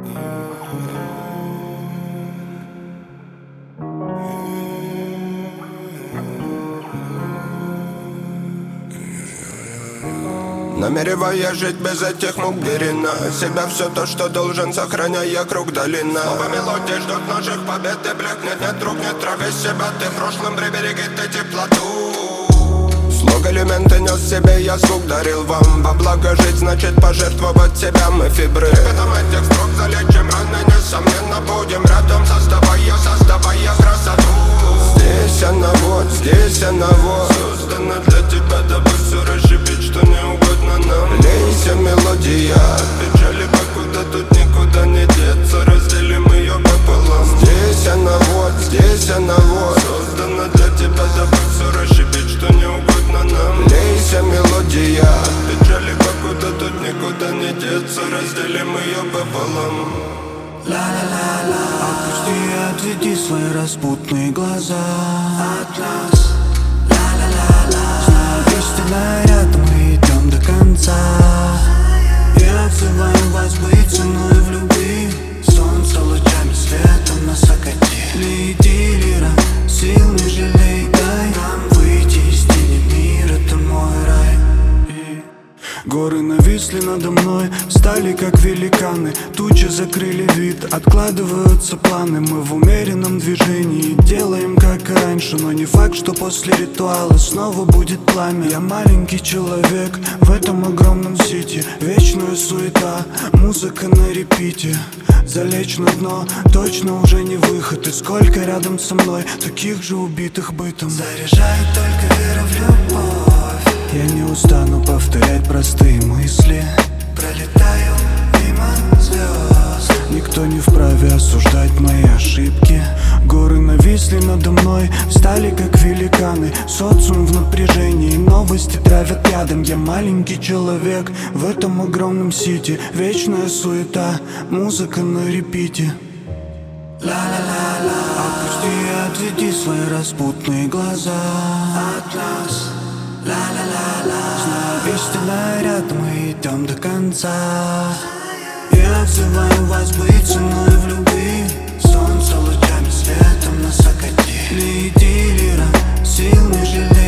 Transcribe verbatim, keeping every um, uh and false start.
Намереваясь жить без этих мук берена себя все то, что должен, сохраняя круг долина. Снова мелодии ждут наших побед и блекнет, нет друг, нет травы себя. Ты в прошлом прибереги ты теплоту. Слог элементы нес себе, я звук дарил вам. Во благо жить значит пожертвовать себя, мы фибры. Ребятам этих строк залечим раны, несомненно будем рядом, создавая, создавая красоту. Здесь она вот, здесь она вот, создана для тебя, дабы все расшибить, что не угодно нам. Лейся мелодия, печали покуда тут никуда не деться, разделим ее пополам. Здесь она вот, здесь она вот, создана для тебя, дабы все расшибить, что не угодно нам. Лейся мелодия, печали покуда тут никуда не деться, разделим ее пополам. Ла-ла-ла-ла, опусти и отведи свои распутные глаза от нас. Ла-ла-ла-ла, знаю, истинная рядом, мы идем до конца. Я отзываю вас быть со мной в любви. Солнце лучами светом нас окатили. Иди, лира, сил не жалей, дай нам выйти из тени мира, это мой рай. Горы нависли надо мной, стали как великаны. Тучи закрыли вид, откладываются планы. Мы в умеренном движении, делаем как и раньше. Но не факт, что после ритуала снова будет пламя. Я маленький человек в этом огромном сити. Вечная суета, музыка на репите. Залечь на дно точно уже не выход. И сколько рядом со мной таких же убитых бытом. Заряжает только вера в любовь. Я не устану повторять простые мысли. Пролетаю мимо звезд. Никто не вправе осуждать мои ошибки. Горы нависли надо мной, встали как великаны. Социум в напряжении, новости травят ядом. Я маленький человек в этом огромном сити. Вечная суета, музыка на репите. Ла-ла-ла-ла, опусти и отведи свои распутные глаза от нас. Ла-ла-ла-ла, знаю, истинная рядом, мы идем до конца. Я отзываю вас быть со мной в любви. Солнце лучами светом нас окатили. Иди, лира, сил не жалей.